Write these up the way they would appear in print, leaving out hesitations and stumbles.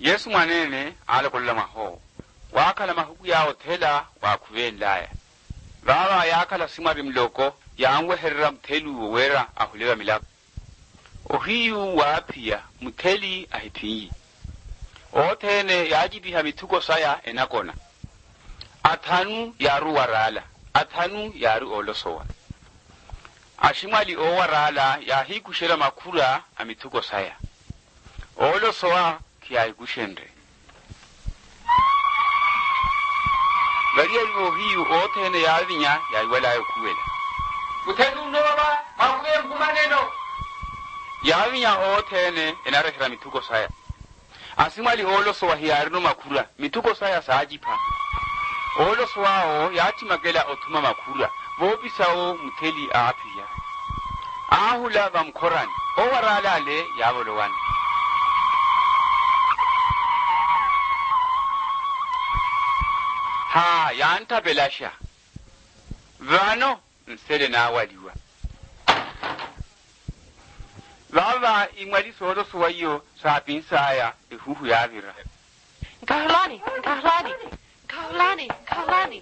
Yesu mwanene ala kulla maho wakala mahuku ya hotela wa kuvenlaya baba yakala sima bimloko yangwe herra mtelu wera ahulewa milako ohiyu wapia muteli ahipinyi otene yajibi hamituko saya enakona atanu yaru warala atanu yaru olosowa ashimali owarala yahikushera makura amituko saya olosowa kiyaigushendre Gariel hiyu otene yavinya yaiwala yokuwela mutelu noba makuye kumaneno yavinya otene enarehera mituko saya asimali olosowa hiyarino makura mituko saya sajipa olosowa yati magela otuma makura bobisao muteli apiya ahula bamkorani owarala le yabolowani ha yanta belasha vano nsele na waliwa baba imwali solo suwayo sapinsaya ehuhu yavira Kaulani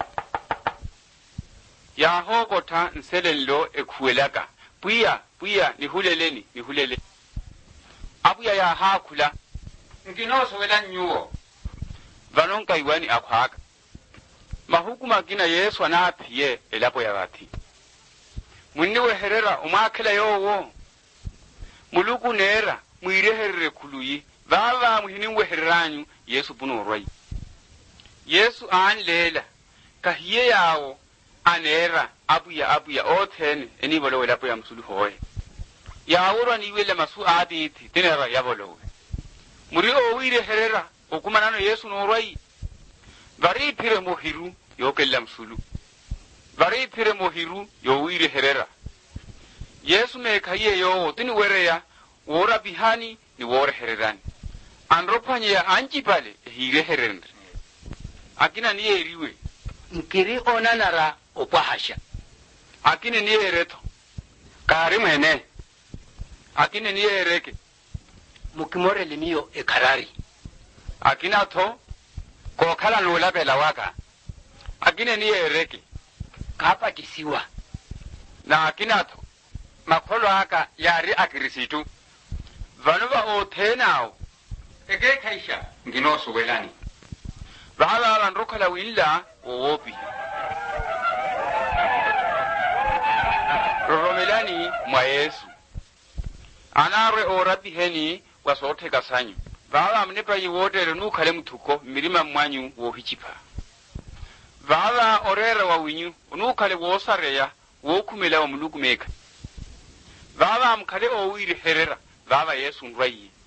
yahogota nsele lo ekuelaka puya nihulele abuya ya hakula nkinoso wela nyuo vano nkaiwani akwaka mahukuma gina Yesu anapiye elapo ya bati munniwe herera umakela yowo muluku nera muireherere kuluyi baba muhiniwe heranyu Yesu bunurwai Yesu anlela kahiye yawo anera abuya otene enibolo elapo ya msulu hoye yawura niwele masu aditi tenera yabolo muri owire herera okumanano Yesu nurwai bari pire mohiru yokella msulu bari pire mohiru yowire herera Yesu me kaye yo tini wereya wora bihani ni wora hererani anropanye ya anji pale hire herendre akina niye eriwe nkiri onanara opahasha akine niye ereto kari mwene akine niye ereke mukimore limiyo ekarari akina to kokala nula bela waka akine niye ereke kapa kisiwa na akina to makolo aka yari akirisitu vanuba otenao ege kaisha nginoso welani bala nrokala willa owopi romelani mwa Yesu anare orabi heni wasote kasanyu bala mnipa yiwotere nukale mtuko mirima mwanyu wohichipa bala orera wa winyu nukale wosareya wokumela wa muluku meka baba mkale owiri herera baba Yesu nrwayi